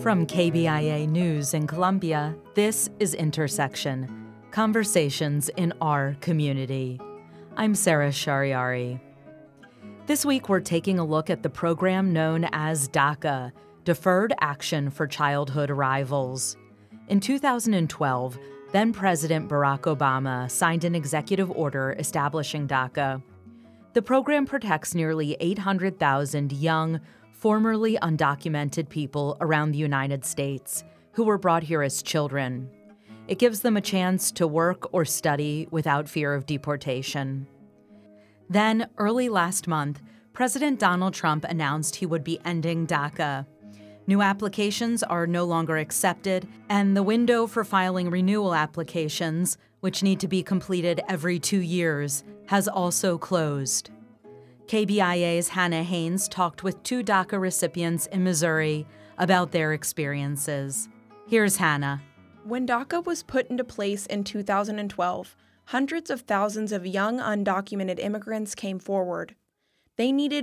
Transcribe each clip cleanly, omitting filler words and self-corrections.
From KBIA News in Columbia, this is Intersection, Conversations in Our Community. I'm Sarah Shariari. This week, we're taking a look at the program known as DACA, Deferred Action for Childhood Arrivals. In 2012, then-President Barack Obama signed an executive order establishing DACA. The program protects nearly 800,000 young, formerly undocumented people around the United States who were brought here as children. It gives them a chance to work or study without fear of deportation. Then, early last month, President Donald Trump announced he would be ending DACA. New applications are no longer accepted, and the window for filing renewal applications, which need to be completed every 2 years, has also closed. KBIA's Hannah Haynes talked with 2 DACA recipients in Missouri about their experiences. Here's Hannah. When DACA was put into place in 2012, hundreds of thousands of young undocumented immigrants came forward. They needed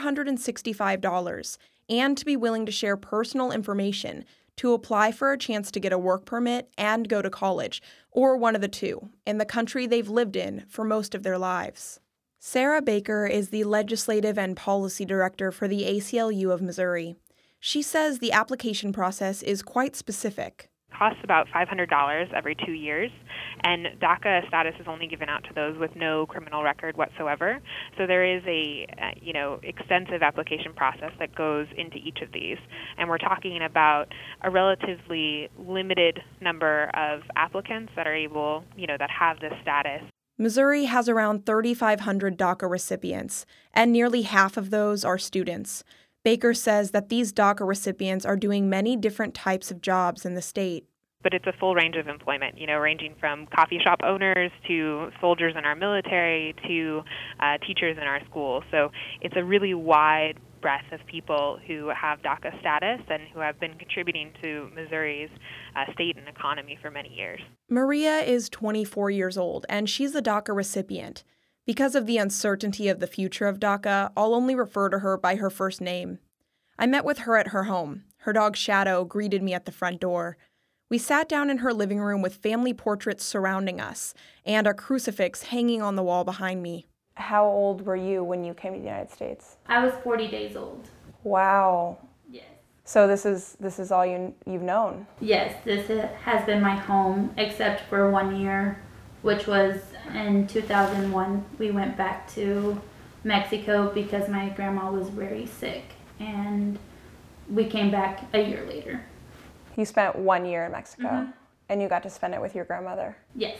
$465 and to be willing to share personal information to apply for a chance to get a work permit and go to college, or one of the two, in the country they've lived in for most of their lives. Sarah Baker is the Legislative and Policy Director for the ACLU of Missouri. She says the application process is quite specific. It costs about $500 every 2 years, and DACA status is only given out to those with no criminal record whatsoever. So there is a extensive application process that goes into each of these, and we're talking about a relatively limited number of applicants that are able, that have this status. Missouri has around 3,500 DACA recipients, and nearly half of those are students. Baker says that these DACA recipients are doing many different types of jobs in the state. But it's a full range of employment, ranging from coffee shop owners to soldiers in our military to teachers in our schools. So it's a really wide breadth of people who have DACA status and who have been contributing to Missouri's state and economy for many years. Maria is 24 years old, and she's a DACA recipient. Because of the uncertainty of the future of DACA, I'll only refer to her by her first name. I met with her at her home. Her dog Shadow greeted me at the front door. We sat down in her living room with family portraits surrounding us and a crucifix hanging on the wall behind me. How old were you when you came to the United States? I was 40 days old. Wow. Yes. So this is all you've known? Yes, this has been my home except for 1 year, which was in 2001. We went back to Mexico because my grandma was very sick, and we came back a year later. You spent 1 year in Mexico, and you got to spend it with your grandmother? Yes.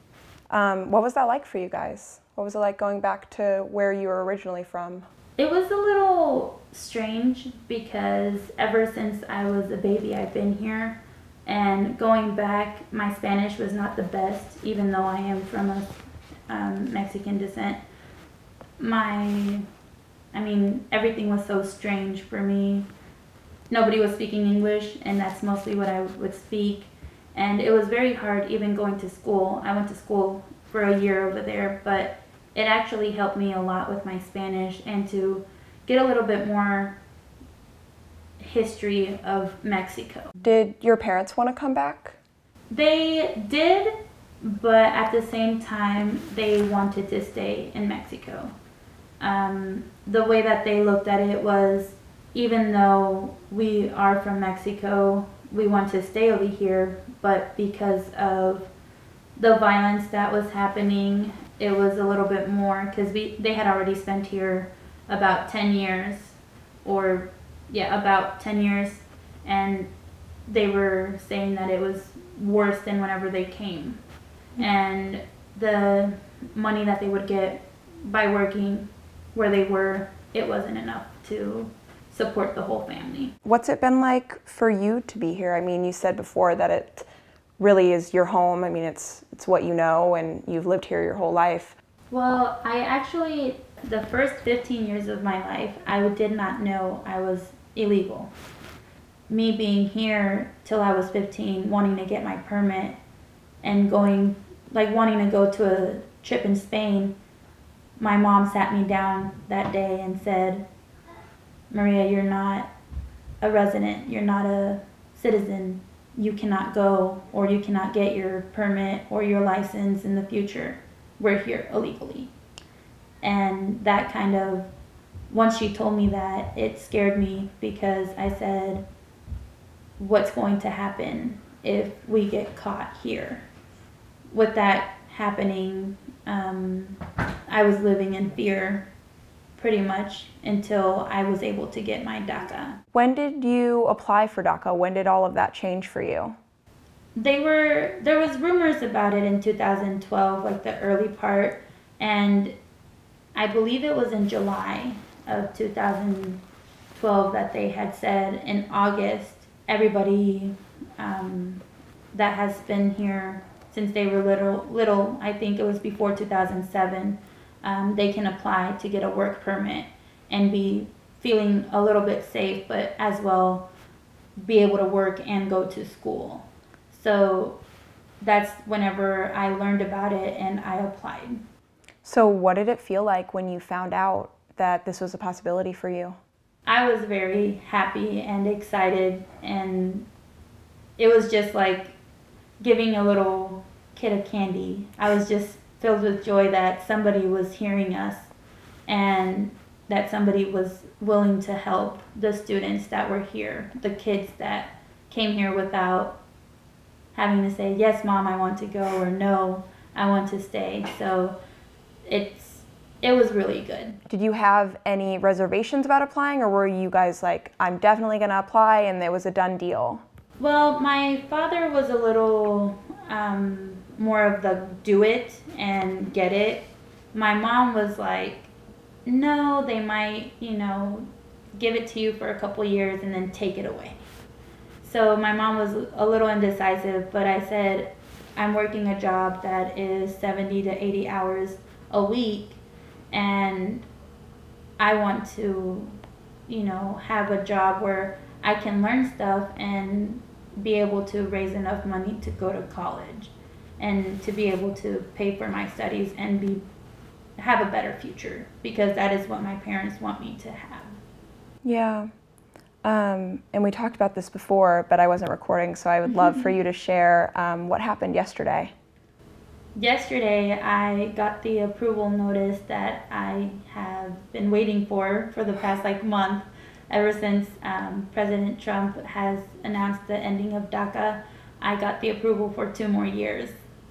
What was that like for you guys? What was it like going back to where you were originally from? It was a little strange because ever since I was a baby, I've been here. And going back, my Spanish was not the best, even though I am from a Mexican descent. Everything was so strange for me. Nobody was speaking English, and that's mostly what I would speak. And it was very hard even going to school. I went to school for a year over there, but it actually helped me a lot with my Spanish and to get a little bit more history of Mexico. Did your parents want to come back? They did, but at the same time, they wanted to stay in Mexico. The way that they looked at it was, even though we are from Mexico, we want to stay over here, but because of the violence that was happening, it was a little bit more, because they had already spent here about 10 years, about 10 years, and they were saying that it was worse than whenever they came. And the money that they would get by working where they were, it wasn't enough to support the whole family. What's it been like for you to be here? You said before that it really is your home. It's what you know, and you've lived here your whole life. Well, the first 15 years of my life, I did not know I was illegal. Me being here till I was 15, wanting to get my permit and wanting to go to a trip in Spain, my mom sat me down that day and said, "Maria, you're not a resident. You're not a citizen, you cannot go or you cannot get your permit or your license in the future. We're here illegally. And that kind of, once she told me that, it scared me because I said, what's going to happen if we get caught here? With that happening, I was living in fear pretty much until I was able to get my DACA. When did you apply for DACA? When did all of that change for you? There was rumors about it in 2012, like the early part, and I believe it was in July of 2012 that they had said in August, everybody that has been here since they were little, I think it was before 2007, they can apply to get a work permit and be feeling a little bit safe, but as well be able to work and go to school. So that's whenever I learned about it and I applied. So what did it feel like when you found out that this was a possibility for you? I was very happy and excited, and it was just like giving a little kid a candy. I was just filled with joy that somebody was hearing us and that somebody was willing to help the students that were here, the kids that came here without having to say, yes, Mom, I want to go, or no, I want to stay. So it was really good. Did you have any reservations about applying, or were you guys like, I'm definitely going to apply, and it was a done deal? Well, my father was a little more of the do it and get it. My mom was like, no, they might, give it to you for a couple years and then take it away. So my mom was a little indecisive, but I said, I'm working a job that is 70 to 80 hours a week, and I want to, have a job where I can learn stuff and be able to raise enough money to go to college and to be able to pay for my studies and have a better future, because that is what my parents want me to have. Yeah. And we talked about this before, but I wasn't recording, so I would love for you to share what happened yesterday. Yesterday, I got the approval notice that I have been waiting for the past month, ever since President Trump has announced the ending of DACA. I got the approval for 2 more years.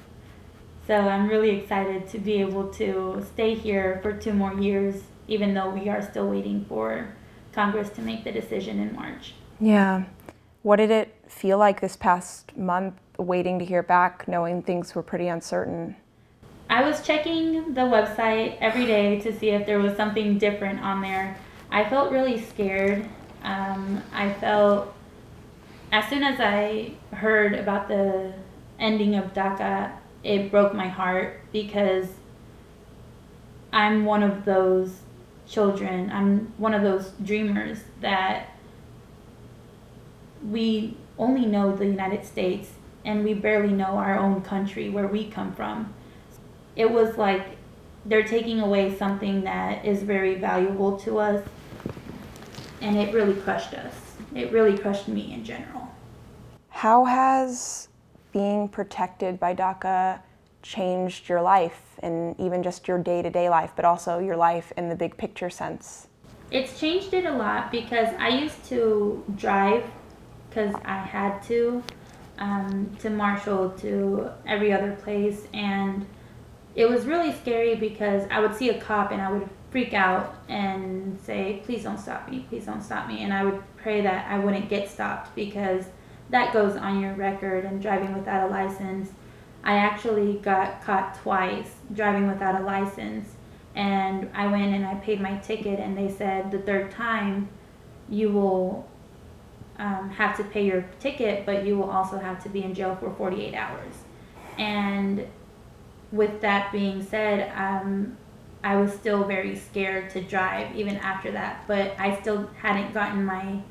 So I'm really excited to be able to stay here for 2 more years, even though we are still waiting for Congress to make the decision in March. Yeah. What did it feel like this past month, waiting to hear back, knowing things were pretty uncertain? I was checking the website every day to see if there was something different on there. I felt really scared. I felt, as soon as I heard about the ending of DACA, it broke my heart, because I'm one of those children, I'm one of those dreamers that we only know the United States and we barely know our own country, where we come from. It was like they're taking away something that is very valuable to us, and it really crushed us. It really crushed me in general. How has being protected by DACA changed your life, and even just your day-to-day life, but also your life in the big picture sense? It's changed it a lot, because I used to drive because I had to Marshall, to every other place, and it was really scary because I would see a cop and I would freak out and say, please don't stop me, please don't stop me, and I would pray that I wouldn't get stopped, because that goes on your record, and driving without a license. I actually got caught twice driving without a license, and I went and I paid my ticket, and they said the 3rd time you will have to pay your ticket, but you will also have to be in jail for 48 hours. And with that being said, I was still very scared to drive even after that, but I still hadn't gotten my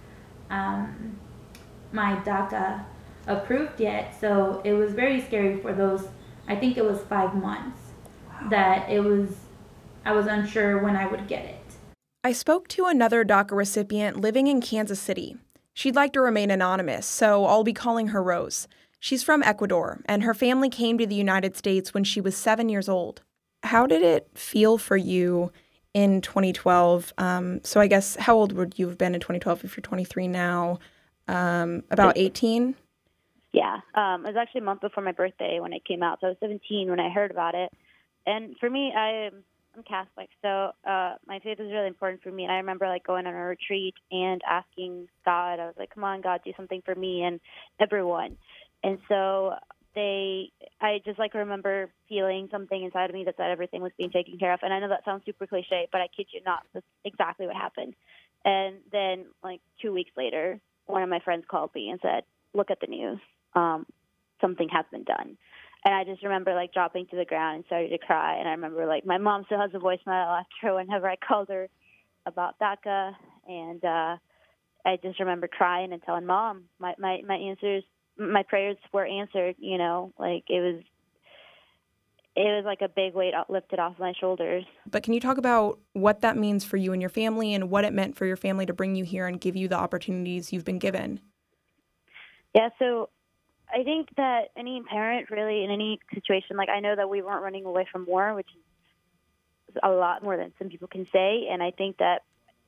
my DACA approved yet, so it was very scary for those, I think it was 5 months. Wow. That I was unsure when I would get it. I spoke to another DACA recipient living in Kansas City. She'd like to remain anonymous, so I'll be calling her Rose. She's from Ecuador, and her family came to the United States when she was 7 years old. How did it feel for you in 2012? So I guess, how old would you have been in 2012 if you're 23 now? About 18? Yeah. It was actually a month before my birthday when it came out. So I was 17 when I heard about it. And for me, I'm Catholic, so my faith is really important for me. And I remember going on a retreat and asking God. I was like, "Come on, God, do something for me and everyone." And so I just remember feeling something inside of me that said everything was being taken care of. And I know that sounds super cliche, but I kid you not, that's exactly what happened. And then 2 weeks later, one of my friends called me and said, "Look at the news. Something has been done." And I just remember dropping to the ground and starting to cry. And I remember my mom still has a voicemail after whenever I called her about DACA. And I just remember crying and telling Mom my my prayers were answered. It was like a big weight lifted off my shoulders. But can you talk about what that means for you and your family, and what it meant for your family to bring you here and give you the opportunities you've been given? Yeah, so I think that any parent really in any situation, I know that we weren't running away from war, which is a lot more than some people can say. And I think that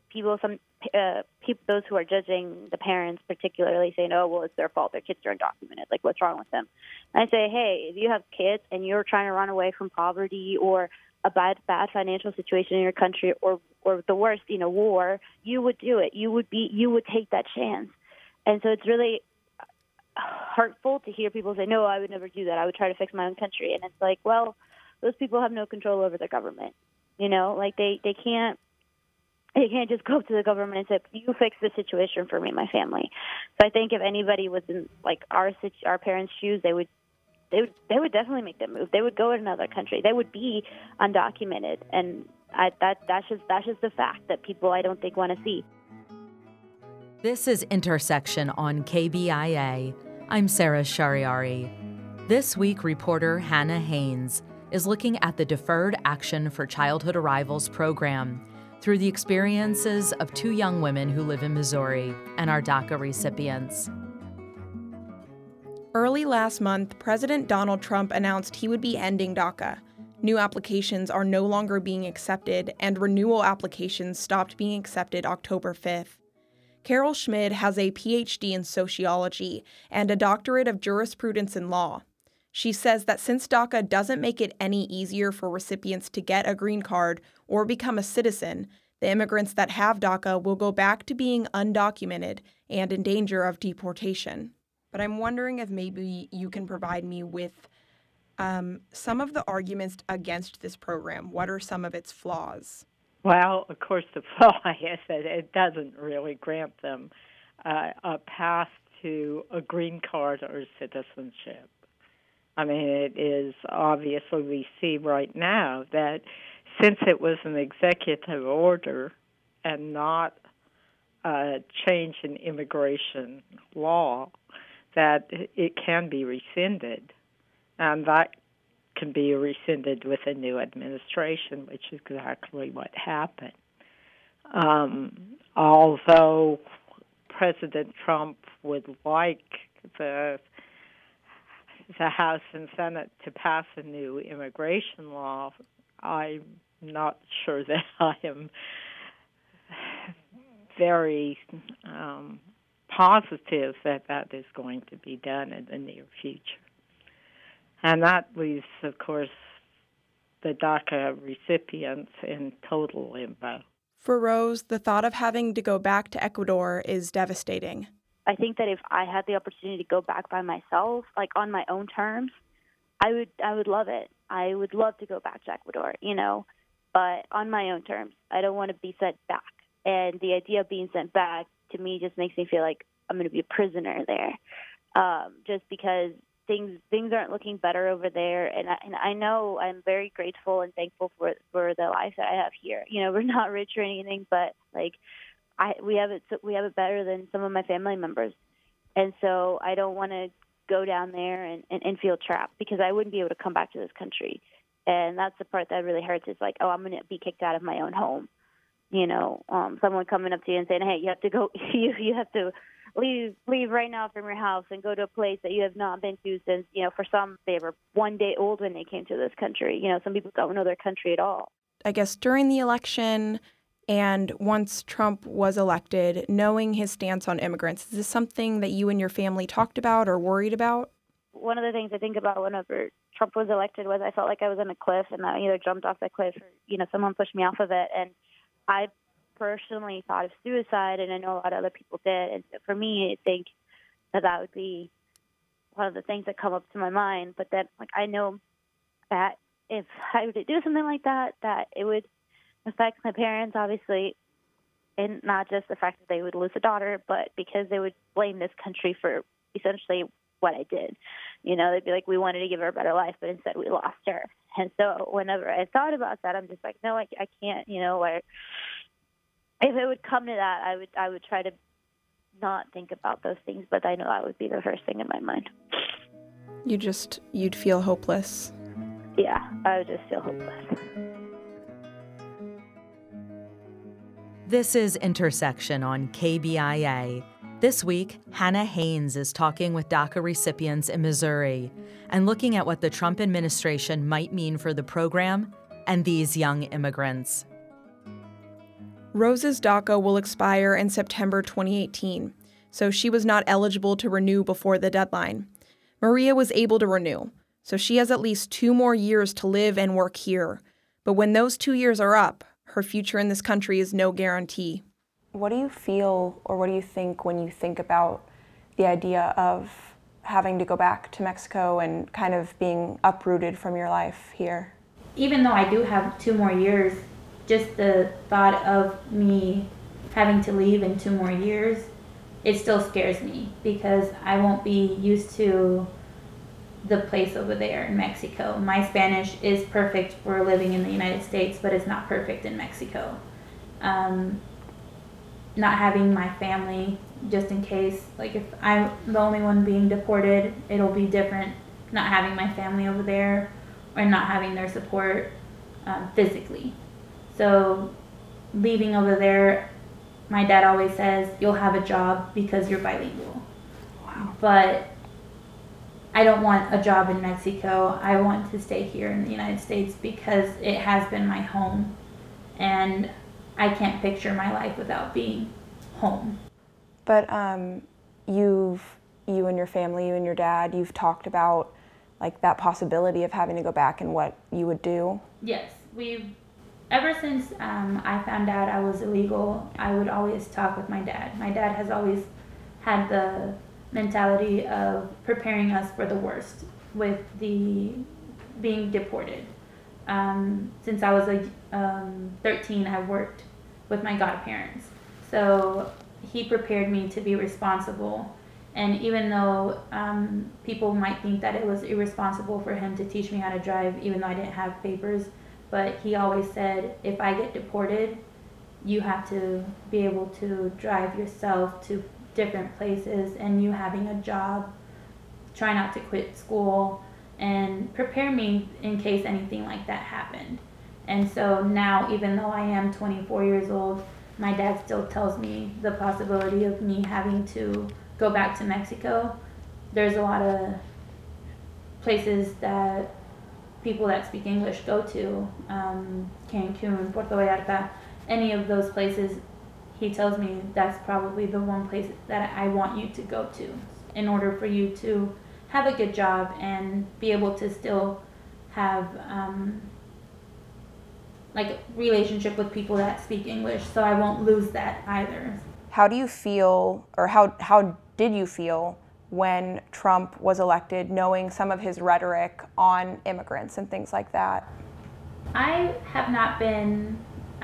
those who are judging the parents particularly saying, "Oh, well, it's their fault. Their kids are undocumented. What's wrong with them?" And I say, hey, if you have kids and you're trying to run away from poverty or a bad financial situation in your country or the worst, war, you would do it. You would take that chance. And so it's really hurtful to hear people say, "No, I would never do that. I would try to fix my own country." And it's well, those people have no control over their government. They can't just go up to the government and say, "You fix the situation for me and my family." So I think if anybody was in our parents' shoes, they would definitely make that move. They would go to another country. They would be undocumented, and that's just the fact that people I don't think want to see. This is Intersection on KBIA. I'm Sarah Shariari. This week, reporter Hannah Haynes is looking at the Deferred Action for Childhood Arrivals program through the experiences of two young women who live in Missouri and are DACA recipients. Early last month, President Donald Trump announced he would be ending DACA. New applications are no longer being accepted, and renewal applications stopped being accepted October 5th. Carol Schmid has a PhD in sociology and a doctorate of jurisprudence in law. She says that since DACA doesn't make it any easier for recipients to get a green card or become a citizen, the immigrants that have DACA will go back to being undocumented and in danger of deportation. But I'm wondering if maybe you can provide me with some of the arguments against this program. What are some of its flaws? Well, of course, the flaw is that it doesn't really grant them a path to a green card or citizenship. I mean, it is obviously, we see right now that since it was an executive order and not a change in immigration law, that it can be rescinded. And that can be rescinded with a new administration, which is exactly what happened. Although President Trump would like the House and Senate to pass a new immigration law, I'm not sure that I am very positive that that is going to be done in the near future. And that leaves, of course, the DACA recipients in total limbo. For Rose, the thought of having to go back to Ecuador is devastating. I think that if I had the opportunity to go back by myself, on my own terms, I would love it. I would love to go back to Ecuador, but on my own terms. I don't want to be sent back. And the idea of being sent back, to me, just makes me feel like I'm going to be a prisoner there, just because things aren't looking better over there. And I know I'm very grateful and thankful for the life that I have here. We're not rich or anything, but we have it better than some of my family members. And so I don't want to go down there and feel trapped, because I wouldn't be able to come back to this country. And that's the part that really hurts. Is I'm going to be kicked out of my own home. Someone coming up to you and saying, "Hey, you have to go. You have to leave right now from your house and go to a place that you have not been to since, for some, they were 1 day old when they came to this country. Some people don't know their country at all. I guess during the election and once Trump was elected, knowing his stance on immigrants, is this something that you and your family talked about or worried about? One of the things I think about whenever Trump was elected was I felt like I was on a cliff, and I either jumped off that cliff or, someone pushed me off of it. And I personally thought of suicide, and I know a lot of other people did. And so for me, I think that would be one of the things that come up to my mind. But then, I know that if I were to do something like that, that it would affect my parents, obviously, and not just the fact that they would lose a daughter, but because they would blame this country for essentially what I did. They'd be like, we wanted to give her a better life, but instead we lost her. And so whenever I thought about that, I'm just like, no, I can't, if it would come to that, I would try to not think about those things, but I know that would be the first thing in my mind. You'd feel hopeless. Yeah, I would just feel hopeless. This is Intersection on KBIA. This week, Hannah Haynes is talking with DACA recipients in Missouri and looking at what the Trump administration might mean for the program and these young immigrants. Rose's DACA will expire in September 2018, so she was not eligible to renew before the deadline. Maria was able to renew, so she has at least 2 more years to live and work here. But when those 2 years are up, her future in this country is no guarantee. What do you feel or what do you think when you think about the idea of having to go back to Mexico and kind of being uprooted from your life here? Even though I do have 2 more years, just the thought of me having to leave in 2 more years, it still scares me because I won't be used to the place over there in Mexico. My Spanish is perfect for living in the United States, but it's not perfect in Mexico. Not having my family, just in case, if I'm the only one being deported, it'll be different not having my family over there or not having their support physically. So leaving over there, my dad always says, you'll have a job because you're bilingual. Wow. But I don't want a job in Mexico. I want to stay here in the United States because it has been my home. And I can't picture my life without being home. But you and your family, you and your dad, you've talked about that possibility of having to go back and what you would do? Yes, ever since I found out I was illegal, I would always talk with my dad. My dad has always had the mentality of preparing us for the worst with the being deported. Since I was 13, I worked with my godparents. So he prepared me to be responsible. And even though people might think that it was irresponsible for him to teach me how to drive, even though I didn't have papers, but he always said, if I get deported, you have to be able to drive yourself to different places, and you having a job, try not to quit school, and prepare me in case anything like that happened. And so now, even though I am 24 years old, my dad still tells me the possibility of me having to go back to Mexico. There's a lot of places that people that speak English go to, Cancun, Puerto Vallarta, any of those places. He tells me that's probably the one place that I want you to go to in order for you to have a good job and be able to still have a relationship with people that speak English, so I won't lose that either. How do you feel, or how did you feel when Trump was elected, knowing some of his rhetoric on immigrants and things like that? I have not been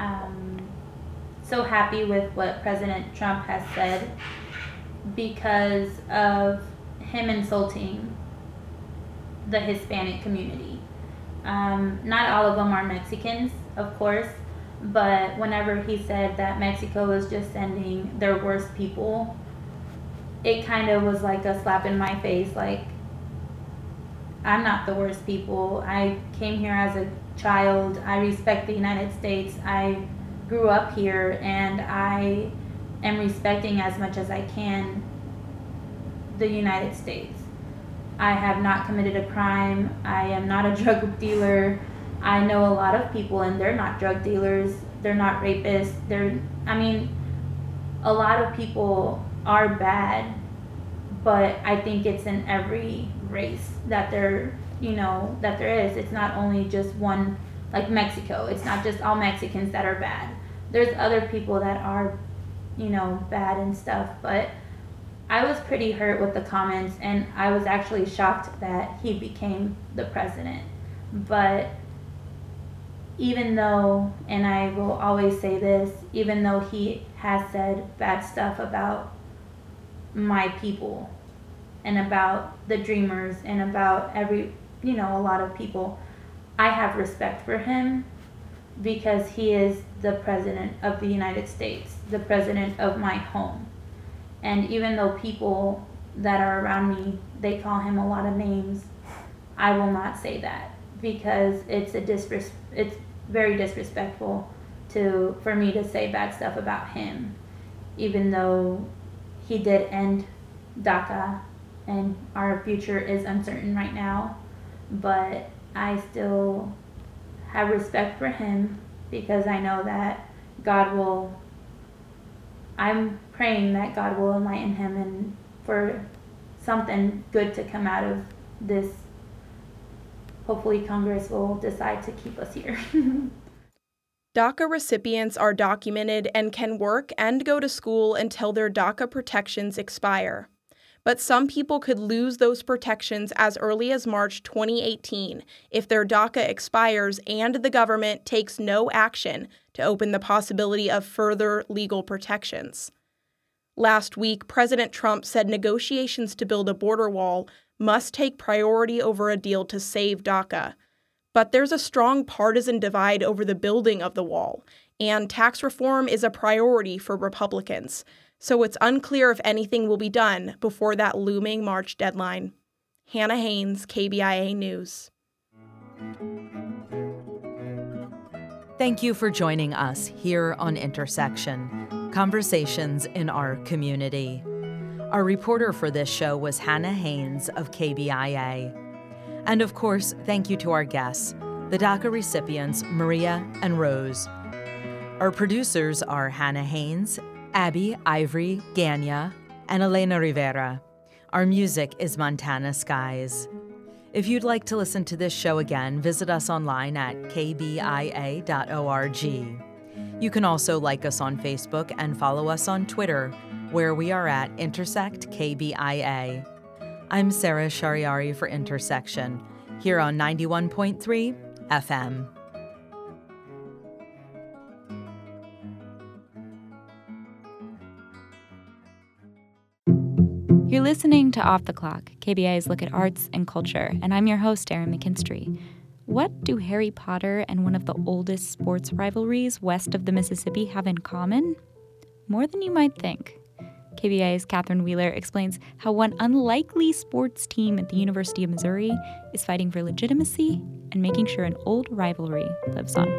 so happy with what President Trump has said because of him insulting the Hispanic community. Not all of them are Mexicans, of course, but whenever he said that Mexico was just sending their worst people, it kind of was like a slap in my face, I'm not the worst people. I came here as a child. I respect the United States. I grew up here, and I am respecting as much as I can the United States. I have not committed a crime. I am not a drug dealer. I know a lot of people, and they're not drug dealers. They're not rapists. A lot of people are bad, but I think it's in every race that there is. It's not only just one, like Mexico. It's not just all Mexicans that are bad. There's other people that are, bad and stuff, but I was pretty hurt with the comments, and I was actually shocked that he became the president. But even though, and I will always say this, even though he has said bad stuff about my people and about the Dreamers and about a lot of people, I have respect for him because he is the president of the United States, the president of my home. And even though people that are around me, they call him a lot of names, I will not say that because it's very disrespectful for me to say bad stuff about him, even though he did end DACA and our future is uncertain right now. But I still have respect for him because I know that I'm praying that God will enlighten him and for something good to come out of this. Hopefully Congress will decide to keep us here. DACA recipients are documented and can work and go to school until their DACA protections expire. But some people could lose those protections as early as March 2018 if their DACA expires and the government takes no action to open the possibility of further legal protections. Last week, President Trump said negotiations to build a border wall must take priority over a deal to save DACA. But there's a strong partisan divide over the building of the wall, and tax reform is a priority for Republicans. So it's unclear if anything will be done before that looming March deadline. Hannah Haynes, KBIA News. Thank you for joining us here on Intersection, Conversations in Our Community. Our reporter for this show was Hannah Haynes of KBIA. And of course, thank you to our guests, the DACA recipients Maria and Rose. Our producers are Hannah Haynes, Abby Ivory Gania, and Elena Rivera. Our music is Montana Skies. If you'd like to listen to this show again, visit us online at kbia.org. You can also like us on Facebook and follow us on Twitter, where we are at IntersectKBIA. I'm Sarah Shariari for Intersection, here on 91.3 FM. You're listening to Off the Clock, KBIA's look at arts and culture, and I'm your host, Erin McKinstry. What do Harry Potter and one of the oldest sports rivalries west of the Mississippi have in common? More than you might think. KBIA's Catherine Wheeler explains how one unlikely sports team at the University of Missouri is fighting for legitimacy and making sure an old rivalry lives on.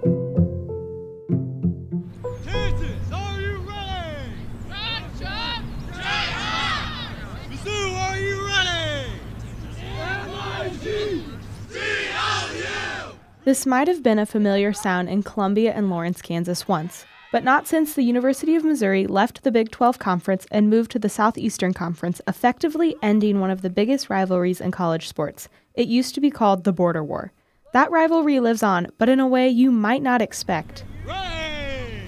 Kansas, are you ready? Gotcha! Jayhawks! Mizzou, are you ready? M-I-G-C-O-U! This might have been a familiar sound in Columbia and Lawrence, Kansas once, but not since the University of Missouri left the Big 12 Conference and moved to the Southeastern Conference, effectively ending one of the biggest rivalries in college sports. It used to be called the Border War. That rivalry lives on, but in a way you might not expect. Ready!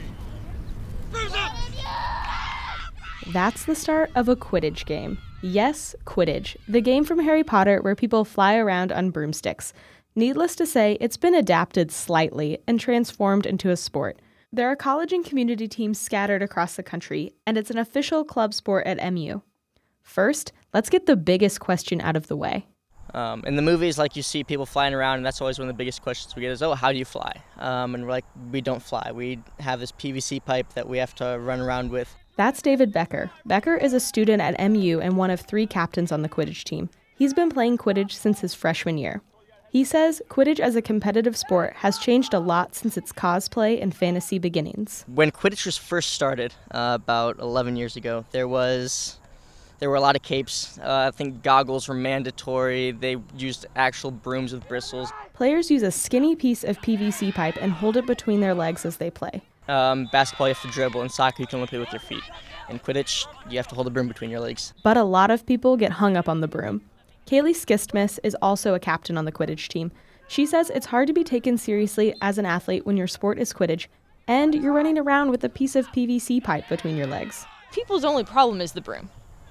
That's the start of a Quidditch game. Yes, Quidditch, the game from Harry Potter where people fly around on broomsticks. Needless to say, it's been adapted slightly and transformed into a sport. There are college and community teams scattered across the country, and it's an official club sport at MU. First, let's get the biggest question out of the way. In the movies, you see people flying around, and that's always one of the biggest questions we get is, how do you fly? And we're like, we don't fly. We have this PVC pipe that we have to run around with. That's David Becker. Becker is a student at MU and one of 3 captains on the Quidditch team. He's been playing Quidditch since his freshman year. He says Quidditch as a competitive sport has changed a lot since its cosplay and fantasy beginnings. When Quidditch was first started, about 11 years ago, there was there were a lot of capes. I think goggles were mandatory. They used actual brooms with bristles. Players use a skinny piece of PVC pipe and hold it between their legs as they play. Basketball, you have to dribble. In soccer, you can only play with your feet. In Quidditch, you have to hold the broom between your legs. But a lot of people get hung up on the broom. Kaylee Skistmas is also a captain on the Quidditch team. She says it's hard to be taken seriously as an athlete when your sport is Quidditch and you're running around with a piece of PVC pipe between your legs. People's only problem is the broom.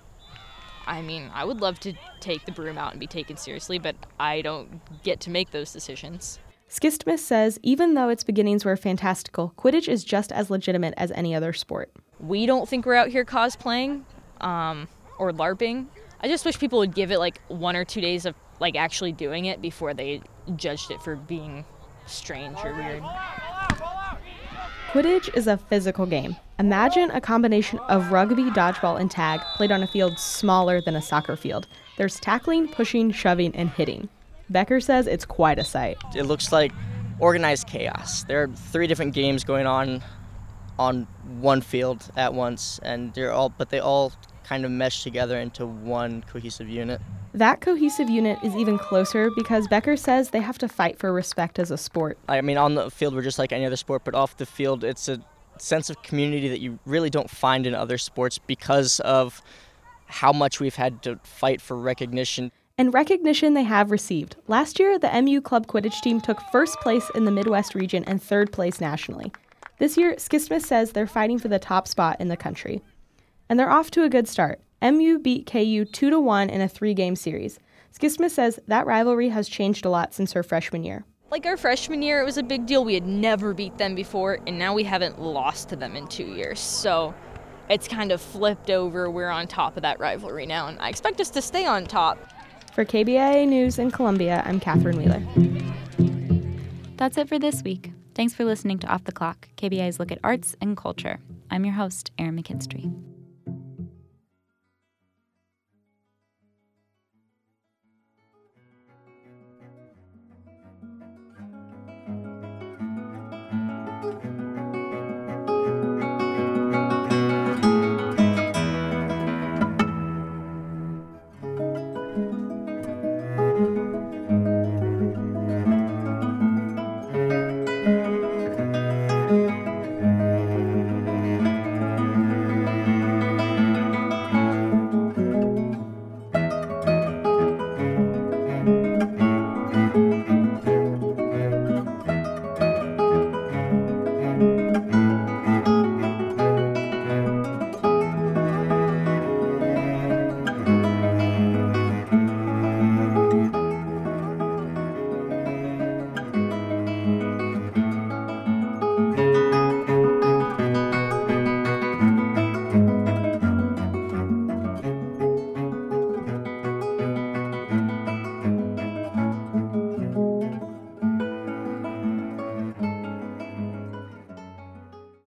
I mean, I would love to take the broom out and be taken seriously, but I don't get to make those decisions. Skistmas says even though its beginnings were fantastical, Quidditch is just as legitimate as any other sport. We don't think we're out here cosplaying or LARPing. I just wish people would give it like 1 or 2 days of like actually doing it before they judged it for being strange or weird. Quidditch is a physical game. Imagine a combination of rugby, dodgeball, and tag played on a field smaller than a soccer field. There's tackling, pushing, shoving, and hitting. Becker says it's quite a sight. It looks like organized chaos. There are 3 different games going on one field at once, and they all kind of mesh together into one cohesive unit. That cohesive unit is even closer because Becker says they have to fight for respect as a sport. I mean, on the field, we're just like any other sport, but off the field, it's a sense of community that you really don't find in other sports because of how much we've had to fight for recognition. And recognition they have received. Last year, the MU Club Quidditch team took first place in the Midwest region and third place nationally. This year, Skistmas says they're fighting for the top spot in the country. And they're off to a good start. MU beat KU 2-1 in a 3-game series. Skistmas says that rivalry has changed a lot since her freshman year. Like our freshman year, it was a big deal. We had never beat them before, and now we haven't lost to them in 2 years. So it's kind of flipped over. We're on top of that rivalry now, and I expect us to stay on top. For KBIA News in Columbia, I'm Catherine Wheeler. That's it for this week. Thanks for listening to Off the Clock, KBIA's look at arts and culture. I'm your host, Erin McKinstry.